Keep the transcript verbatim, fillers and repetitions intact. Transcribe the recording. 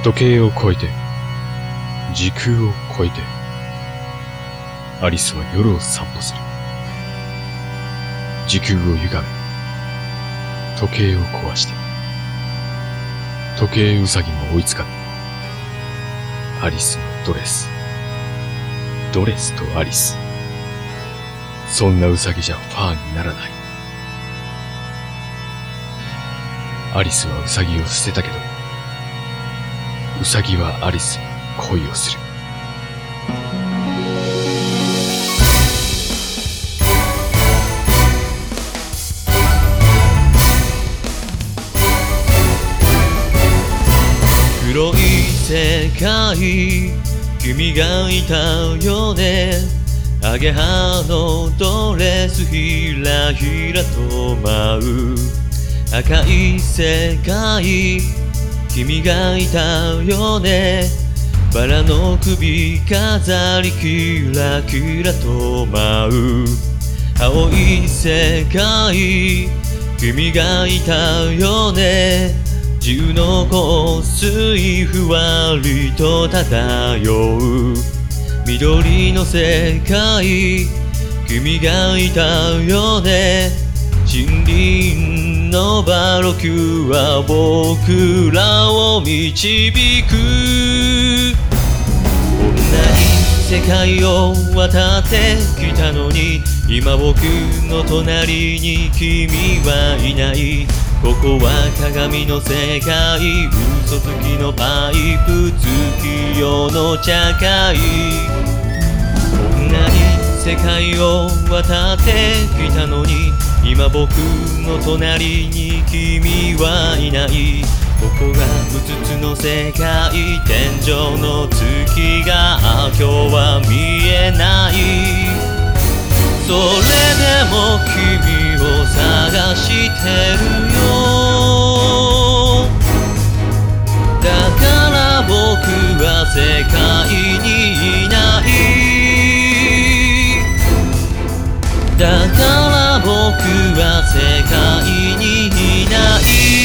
時計を超えて、時空を超えて、アリスは夜を散歩する。時空を歪め、時計を壊して、時計ウサギも追いつかない。アリスのドレス、ドレスとアリス。そんなウサギじゃファーにならない。アリスはウサギを捨てたけど、ウサギはアリスに恋をする。 黒い世界、君がいたよね。アゲハのドレスひらひらと舞う。赤い世界、君がいたよね。バラの首飾りキラキラと舞う。青い世界、君がいたよね。自由の香水ふわりと漂う。緑の世界、君がいたよね。森林のバロキュは僕らを導く。こんなに世界を渡ってきたのに、今僕の隣に君はいない。ここは鏡の世界、嘘つきのパイプ、月夜の茶会。こんなに世界を渡ってきたのに、今僕の隣に君はいない。ここがうつつの世界、天井の月が今日は見えない。それでも君を探してるよ。だから僕は世界にいない。だから僕は世界にいない。